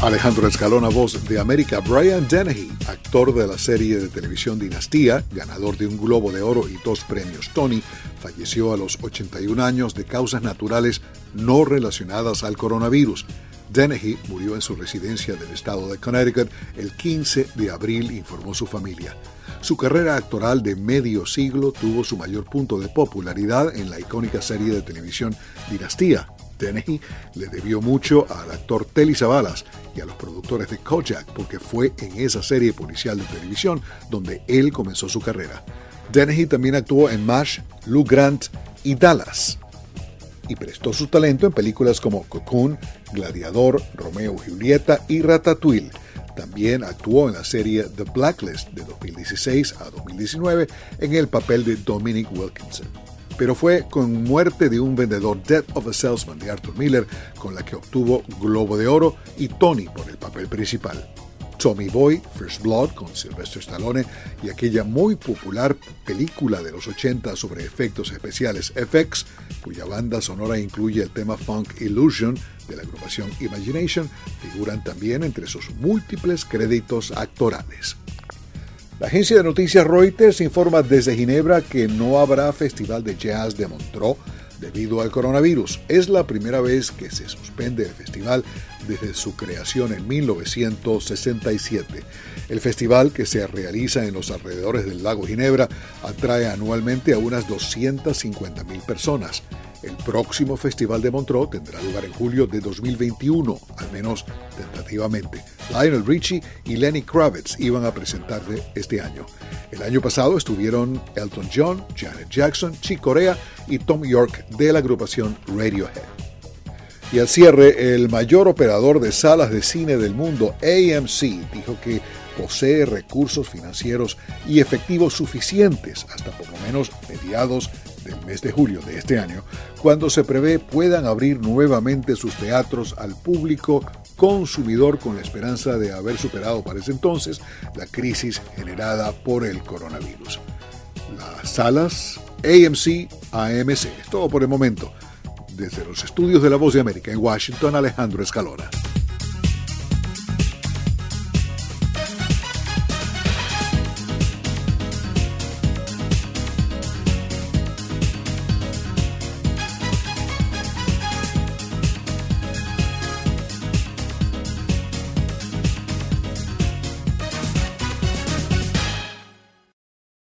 Alejandro Escalona, voz de América. Brian Dennehy, actor de la serie de televisión Dinastía, ganador de un Globo de Oro y 2 premios Tony, falleció a los 81 años de causas naturales no relacionadas al coronavirus. Dennehy murió en su residencia del estado de Connecticut el 15 de abril, informó su familia. Su carrera actoral de medio siglo tuvo su mayor punto de popularidad en la icónica serie de televisión Dinastía. Dennehy le debió mucho al actor Telly Savalas y a los productores de Kojak porque fue en esa serie policial de televisión donde él comenzó su carrera. Dennehy también actuó en MASH, Lou Grant y Dallas, y prestó su talento en películas como Cocoon, Gladiador, Romeo y Julieta y Ratatouille. También actuó en la serie The Blacklist de 2016 a 2019 en el papel de Dominic Wilkinson. Pero fue con Muerte de un vendedor, Death of a Salesman, de Arthur Miller, con la que obtuvo Globo de Oro y Tony por el papel principal. Tommy Boy, First Blood, con Sylvester Stallone, y aquella muy popular película de los 80 sobre efectos especiales, FX, cuya banda sonora incluye el tema Funk Illusion de la agrupación Imagination, figuran también entre sus múltiples créditos actorales. La agencia de noticias Reuters informa desde Ginebra que no habrá Festival de Jazz de Montreux debido al coronavirus. Es la primera vez que se suspende el festival desde su creación en 1967. El festival, que se realiza en los alrededores del lago Ginebra, atrae anualmente a unas 250,000 personas. El próximo Festival de Montreux tendrá lugar en julio de 2021, al menos tentativamente. Lionel Richie y Lenny Kravitz iban a presentarse este año. El año pasado estuvieron Elton John, Janet Jackson, Chick Corea y Thom Yorke de la agrupación Radiohead. Y al cierre, el mayor operador de salas de cine del mundo, AMC, dijo que posee recursos financieros y efectivos suficientes hasta por lo menos mediados del mes de julio de este año, cuando se prevé puedan abrir nuevamente sus teatros al público consumidor con la esperanza de haber superado para ese entonces la crisis generada por el coronavirus. Las salas AMC, AMC. Es todo por el momento. Desde los estudios de La Voz de América en Washington, Alejandro Escalona.